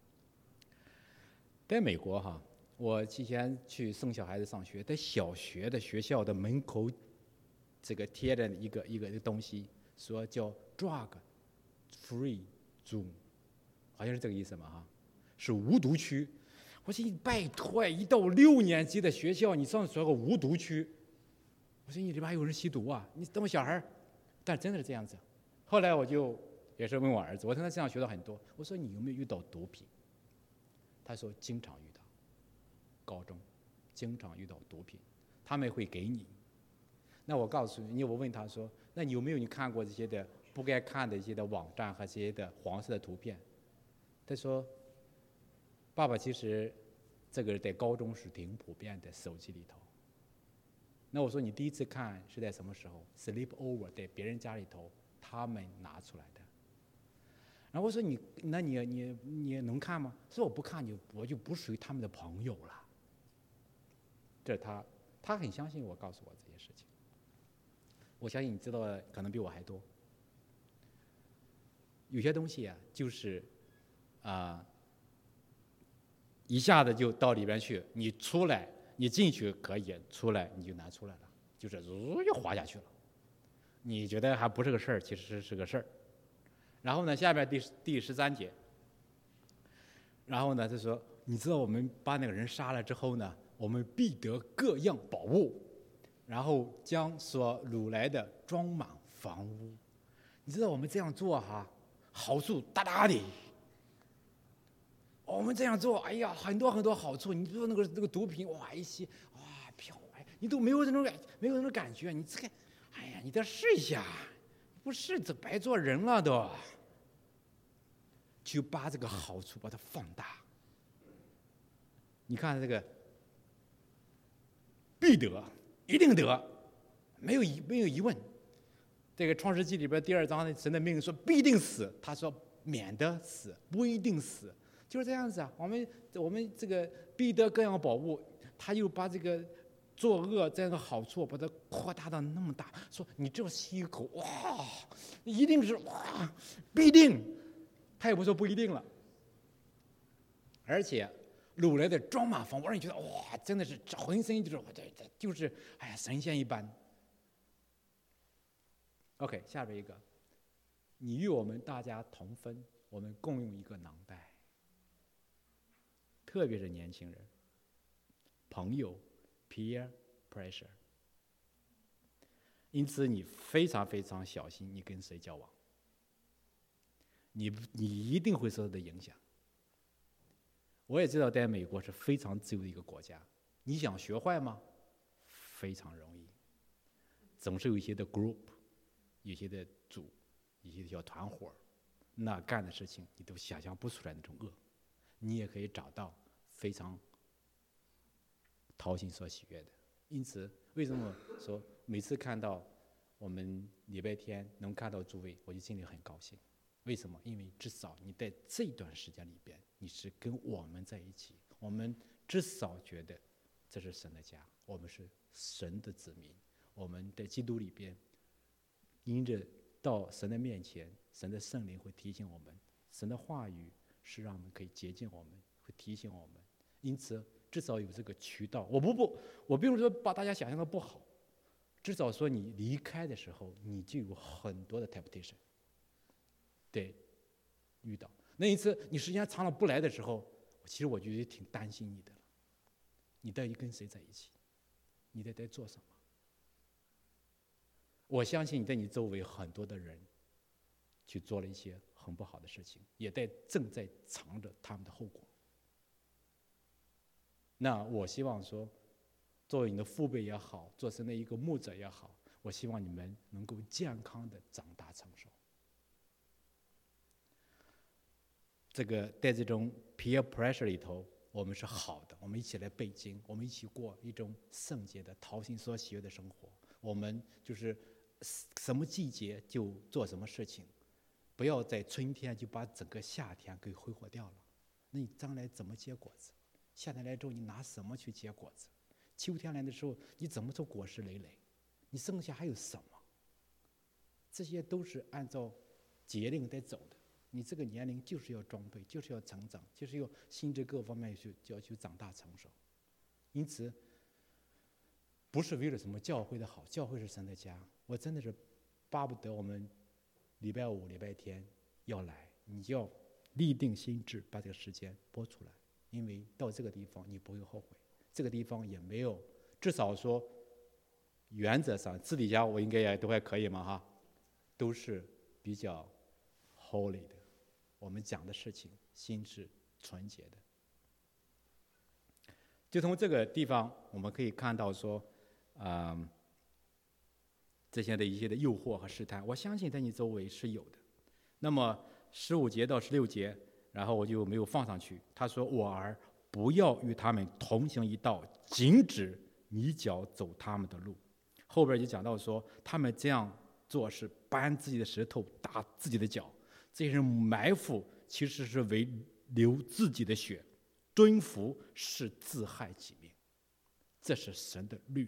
在美国哈，我之前去送小孩子上学，在小学的学校的门口，这个贴着一个东西，说叫 drug free zone， 好像是这个意思嘛哈，是无毒区。我说你拜托，一到6年级的学校，你上说个无毒区，我说你里边还有人吸毒啊？你等我小孩，但真的是这样子。后来我就也是问我儿子，我从他身上学到很多。我说你有没有遇到毒品？他说经常遇到，高中经常遇到毒品，他们会给你。那我告诉你，我问他说，那你有没有你看过这些的不该看的一些的网站和这些的黄色的图片？他说，爸爸，其实这个在高中是挺普遍的，手机里头。那我说你第一次看是在什么时候 ？sleep over， 在别人家里头。他们拿出来的，然后我说你能看吗？说我不看我就不属于他们的朋友了。 这是他很相信我告诉我这些事情。我相信你知道的可能比我还多。有些东西啊，就是一下子就到里边去，你出来，你进去可以，出来你就难出来了，就是又滑下去了。你觉得还不是个事儿，其实是个事儿。然后呢，下边第13节，然后呢，他说，你知道我们把那个人杀了之后呢，我们必得各样宝物，然后将所掳来的装满房屋。你知道我们这样做哈，好处大大的。我们这样做，哎呀，很多很多好处。你说那个毒品，哇，一吸，哇，飘，哎，你都没有那种感觉。你这个，哎呀，你得试一下，不试这白做人了都。就把这个好处把它放大。你看这个，必得，一定得，没有疑问。这个创世纪里边第2章神的命令说必定死，他说免得死，不一定死。就是这样子啊，我们这个必得各样宝物，他又把这个作恶这样的好处把它扩大到那么大，说你只要吸一口，哇，一定是哇，必定，他也不说不一定了。而且掳来的装满房屋，让你觉得哇，真的是浑身就是哎呀神仙一般。OK， 下边一个，你与我们大家同分，我们共用一个囊袋。特别是年轻人，朋友 peer pressure， 因此你非常非常小心你跟谁交往，你一定会受到的影响。我也知道在美国是非常自由的一个国家，你想学坏吗？非常容易，总是有一些的 group， 有些的组，有些的小团伙，那干的事情你都想象不出来那种恶，你也可以找到非常讨心所喜悦的。因此，为什么说每次看到我们礼拜天能看到诸位，我就心里很高兴。为什么？因为至少你在这段时间里边，你是跟我们在一起，我们至少觉得这是神的家，我们是神的子民，我们在基督里边，因着到神的面前，神的圣灵会提醒我们，神的话语是让我们可以洁净我们，会提醒我们。因此，至少有这个渠道。我并不是说把大家想象的不好，至少说你离开的时候，你就有很多的 temptation， 对，遇到那一次你时间长了不来的时候，其实我觉得挺担心你的了。你到底跟谁在一起？你在做什么？我相信你在你周围很多的人去做了一些很不好的事情，也正在尝着他们的后果。那我希望说，作为你的父辈也好，做神的一个牧者也好，我希望你们能够健康的长大成熟。这个在这种 peer pressure 里头，我们是好的，我们一起来背经，我们一起过一种圣洁的讨心所喜悦的生活。我们就是什么季节就做什么事情，不要在春天就把整个夏天给挥霍掉了。那你将来怎么结果子？夏天来之后，你拿什么去结果子？秋天来的时候，你怎么做果实累累？你剩下还有什么？这些都是按照节令在走的。你这个年龄就是要装备，就是要成长，就是要心智各方面就要去长大成熟。因此，不是为了什么教会的好，教会是神的家。我真的是巴不得我们礼拜五、礼拜天要来，你就要立定心志，把这个时间拨出来。因为到这个地方你不会后悔，这个地方也没有，至少说原则上私底下我应该也都还可以嘛哈，都是比较 holy 的，我们讲的事情心是纯洁的。就从这个地方我们可以看到说这些的一些的诱惑和试探，我相信在你周围是有的。那么15节到16节，然后我就没有放上去。他说：“我儿，不要与他们同行一道，禁止你脚走他们的路。”后边就讲到说，他们这样做是搬自己的石头打自己的脚，这些人埋伏其实是为流自己的血，蹲伏是自害己命。 这是神的律。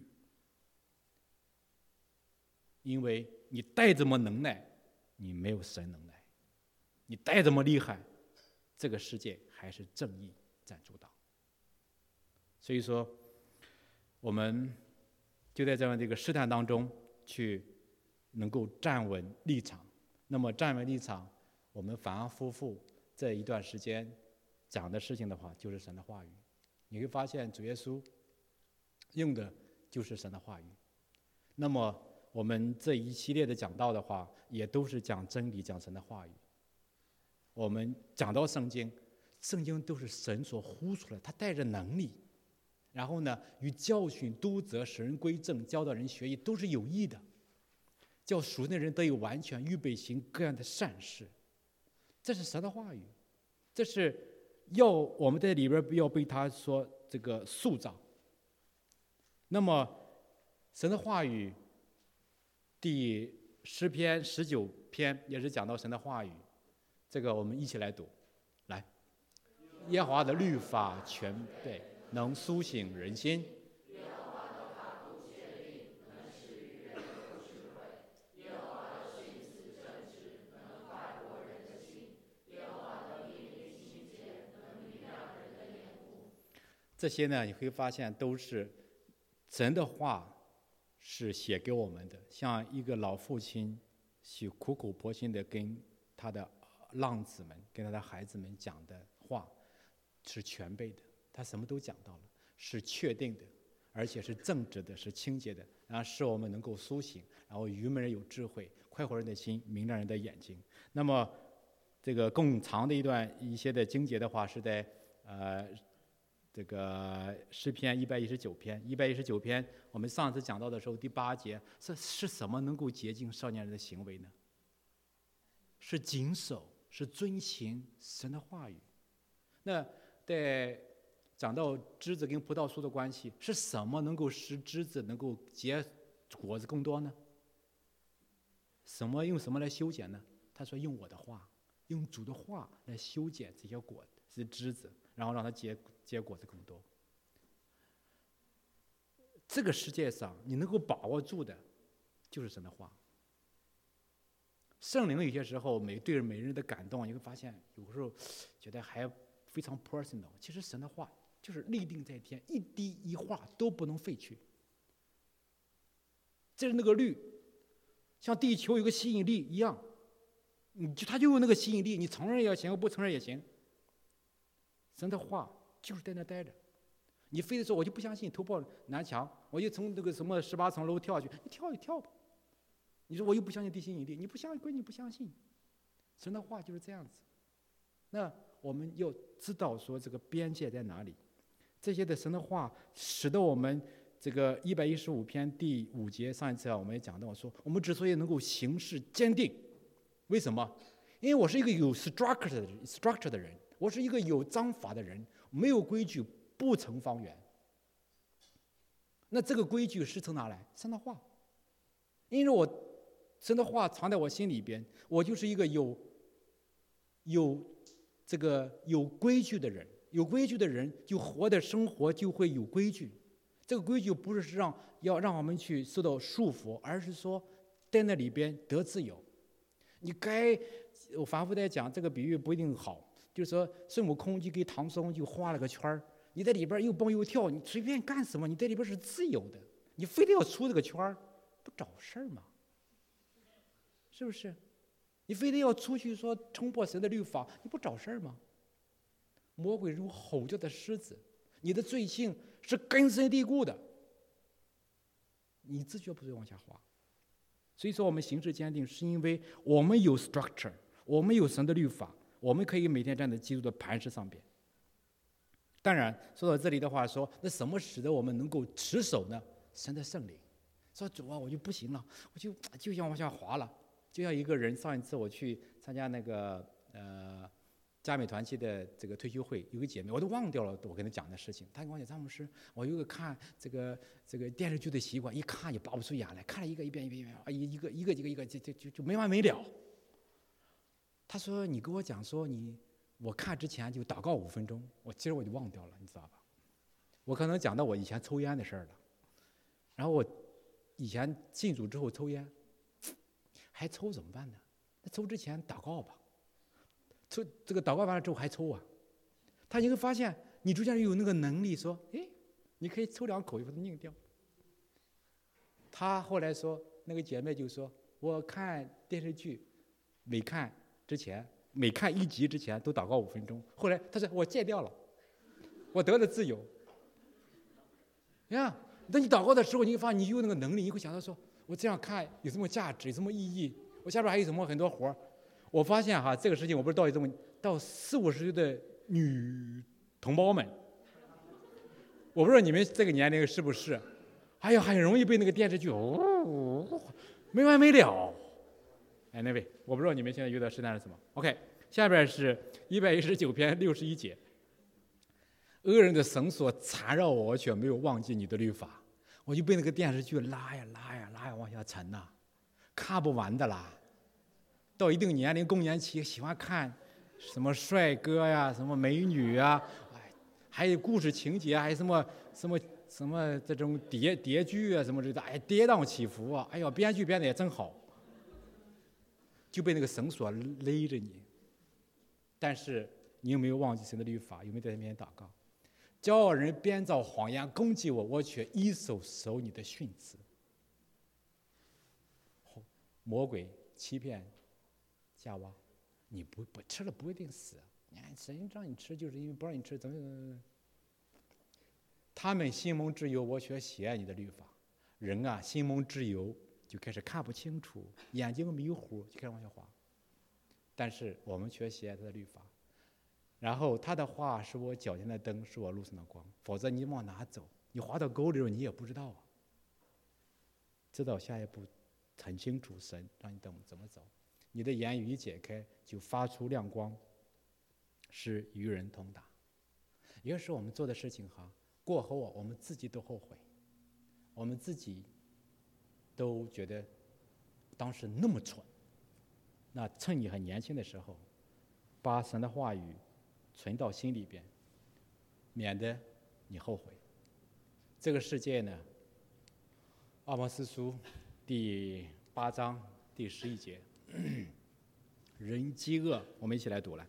因为你带这么能耐，你没有神能耐；你带这么厉害，这个世界还是正义占主导。所以说，我们就在这样的一个试探当中去能够站稳立场。那么站稳立场，我们反反复复这一段时间讲的事情的话，就是神的话语。你会发现主耶稣用的就是神的话语。那么我们这一系列的讲道的话，也都是讲真理，讲神的话语。我们讲到圣经，圣经都是神所呼出来，它带着能力。然后呢，与教训、督责、使人归正、教导人学义，都是有益的，叫属神的人得以完全，预备行各样的善事。这是神的话语，这是要我们在里边要被他说这个塑造。那么神的话语，第诗篇19篇也是讲到神的话语，这个我们一起来读。来，耶和华的律法全备，能苏醒人心。 耶和华的法度确定，能使愚人有智慧。耶和华的训词正直，能快活人的心。耶和华的命令清洁，能明亮人的眼目。 这些呢，你会发现都是神的话，是写给我们的。像一个老父亲去苦口婆心的跟他的浪子们、跟他的孩子们讲的话，是全备的。他什么都讲到了，是确定的，而且是正直的，是清洁的，然后使我们能够苏醒，然后愚昧人有智慧，快活人的心，明亮人的眼睛。那么这个更长的一些的经节的话，是在这个诗篇119篇，我们上次讲到的时候，第8节是什么能够洁净少年人的行为呢？是谨守，是遵行神的话语。那在讲到枝子跟葡萄树的关系，是什么能够使枝子能够结果子更多呢？用什么来修剪呢？他说用我的话，用主的话来修剪这些果子、这些枝子，然后让它结果子更多。这个世界上你能够把握住的，就是神的话。圣灵有些时候对每人的感动，你会发现有时候觉得还非常 personal。其实神的话就是立定在天，一滴一画都不能废去。这是那个律，像地球有个吸引力一样，它就有那个吸引力，你承认也行，不承认也行。神的话就是在那待着，你非得说我就不相信，突破南墙，我就从那个什么18层楼跳下去，你跳一跳吧。你说我又不相信地心引力，你不相信归你不相信，神的话就是这样子。那我们要知道说这个边界在哪里，这些的神的话使得我们这个115篇第5节，上一次我们也讲到说，我们之所以能够行事坚定，为什么？因为我是一个有 structure 的人，我是一个有章法的人，没有规矩不成方圆。那这个规矩是从哪来？神的话。因为我神的话藏在我心里边，我就是一个有规矩的人。有规矩的人就活的生活就会有规矩。这个规矩不是要让我们去受到束缚，而是说在那里边得自由。我反复在讲这个比喻不一定好，就是说孙悟空就给唐僧就画了个圈儿，你在里边又蹦又跳，你随便干什么，你在里边是自由的，你非得要出这个圈儿，不找事儿吗？是不是？你非得要出去说冲破神的律法，你不找事儿吗？魔鬼如吼叫的狮子，你的罪性是根深蒂固的，你自觉不会往下滑。所以说我们行事坚定，是因为我们有 structure， 我们有神的律法，我们可以每天站在基督的磐石上边。当然说到这里的话说，那什么使得我们能够持守呢？神的圣灵说，主啊，我就不行了，我就想往下滑了。就像一个人，上一次我去参加那个嘉美团契的这个退休会，有个姐妹我都忘掉了我跟她讲的事情，她跟我讲，张牧师，我有个看这个电视剧的习惯，一看也拔不出眼来，看了一遍一个就没完没了。她说你跟我讲说我看之前就祷告5分钟，其实我就忘掉了，你知道吧？ 我可能讲到我以前抽烟的事儿了。然后我以前信主之后抽烟，还抽怎么办呢？那抽之前祷告吧，抽这个祷告完了之后还抽啊。他你会发现，你逐渐有那个能力说，哎，你可以抽2口，把它拧掉。他后来说，那个姐妹就说，我看电视剧，每看1集之前都祷告5分钟。后来他说我戒掉了，我得了自由。你看，当你祷告的时候，你会发现你有那个能力，你会想到说，我这样看有什么价值，有什么意义？我下边还有什么很多活儿。我发现哈，这个事情我不知道到40-50岁的女同胞们，我不知道你们这个年龄是不是？哎呀，很容易被那个电视剧没完没了。哎，那位，我不知道你们现在遇到试探是什么。OK， 下边是119篇61节。恶人的绳索缠绕我，却没有忘记你的律法。我就被那个电视剧拉呀往下沉呐，看不完的啦。到一定年龄更年期，喜欢看什么帅哥呀，什么美女啊，还有故事情节，还有什么这种叠剧啊，什么之类的，哎，跌宕起伏啊，哎呦，编剧编的也真好，就被那个绳索勒着你。但是你有没有忘记神的律法？有没有在他面前祷告？骄傲人编造谎言攻击我，我却一手守你的训词。魔鬼欺骗夏娃，你不吃了不一定死，神让你吃就是因为不让你吃，怎么？他们心蒙脂油，我却喜爱你的律法。人啊，心蒙脂油就开始看不清楚，眼睛迷糊，就开始往下滑。但是我们却喜爱他的律法。然后他的话是我脚前的灯，是我路上的光。否则你往哪走？你滑到沟里头，你也不知道啊。知道下一步很清楚，神让你懂怎么走。你的言语一解开，就发出亮光，是与人同达。有时候我们做的事情哈，过后我们自己都后悔，我们自己都觉得当时那么蠢。那趁你很年轻的时候，把神的话语存到心里边，免得你后悔。这个世界呢，阿摩司书第8章第11节，人饥饿，我们一起来读来。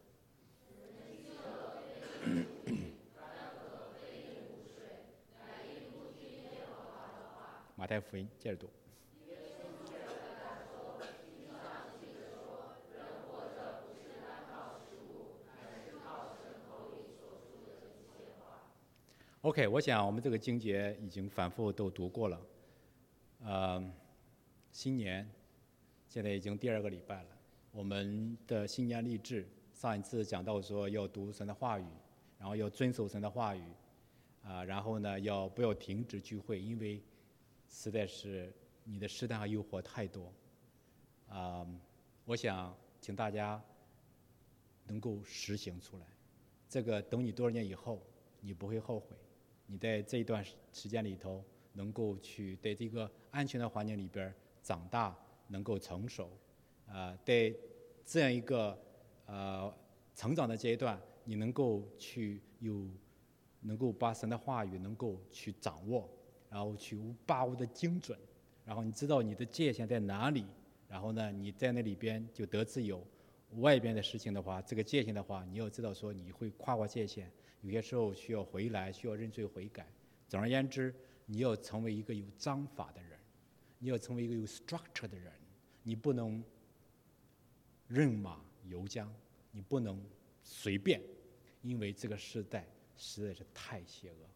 马太福音接着读。OK， 我想我们这个经节已经反复都读过了。新年现在已经第2个礼拜了，我们的新年励志，上一次讲到说要读神的话语，然后要遵守神的话语，然后呢不要停止聚会，因为实在是你的试探和诱惑太多。我想请大家能够实行出来，这个等你多少年以后，你不会后悔。你在这一段时间里头，能够去在这个安全的环境里边长大，能够成熟，在这样一个成长的阶段，你能够能够把神的话语能够去掌握，然后去把握的精准，然后你知道你的界限在哪里，然后呢，你在那里边就得自由。外边的事情的话，这个界限的话，你要知道说你会跨过界限。有些时候需要回来，需要认罪悔改。总而言之，你要成为一个有章法的人，你要成为一个有 structure 的人，你不能任马游缰，你不能随便，因为这个时代实在是太邪恶。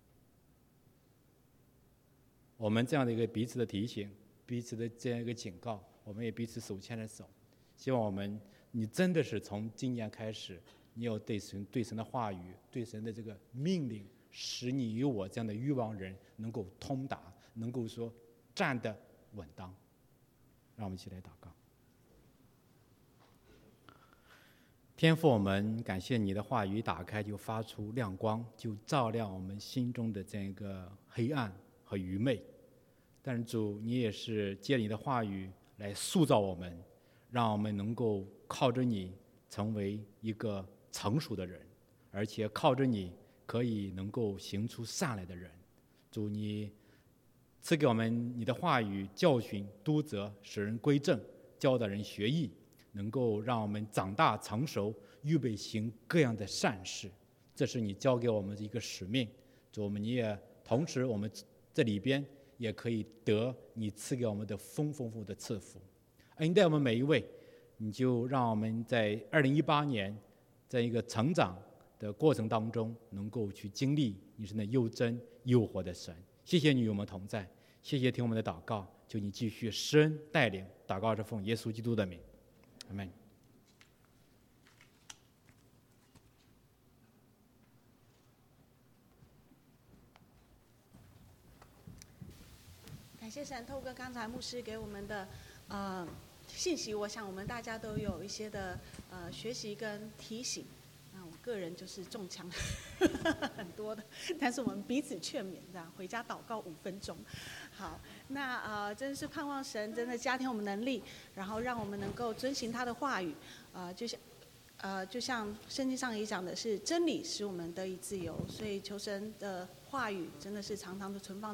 我们这样的一个彼此的提醒，彼此的这样一个警告，我们也彼此手牵着手，希望你真的是从今年开始，你要对神的话语，对神的这个命令，使你与我这样的欲望人能够通达，能够说站得稳当。让我们一起来祷告。天父，我们感谢你的话语打开就发出亮光，就照亮我们心中的这样一个黑暗和愚昧。但是主，你也是借你的话语来塑造我们，让我们能够靠着你成为一个成熟的人，而且靠着你可以能够行出善来的人。主，你赐给我们你的话语教训督责，使人归正，教导人学艺，能够让我们长大成熟，预备行各样的善事。这是你交给我们的一个使命。主，我们你也同时我们这里边也可以得你赐给我们的丰富的赐福。恩待我们每一位，你就让我们在2018年在一个成长的过程当中，能够去经历你是那又真又活的神。谢谢你与我们同在，谢谢听我们的祷告，求你继续施恩带领。祷告是奉耶稣基督的名，阿们。 感谢神，透过刚才牧师给我们的信息，我想我们大家都有一些的学习跟提醒。那我个人就是中枪很多的，但是我们彼此劝勉，这样回家祷告5分钟。好，那真是盼望神真的加添我们能力，然后让我们能够遵行他的话语，就像圣经上也讲的是真理使我们得以自由，所以求神的话语真的是常常的存放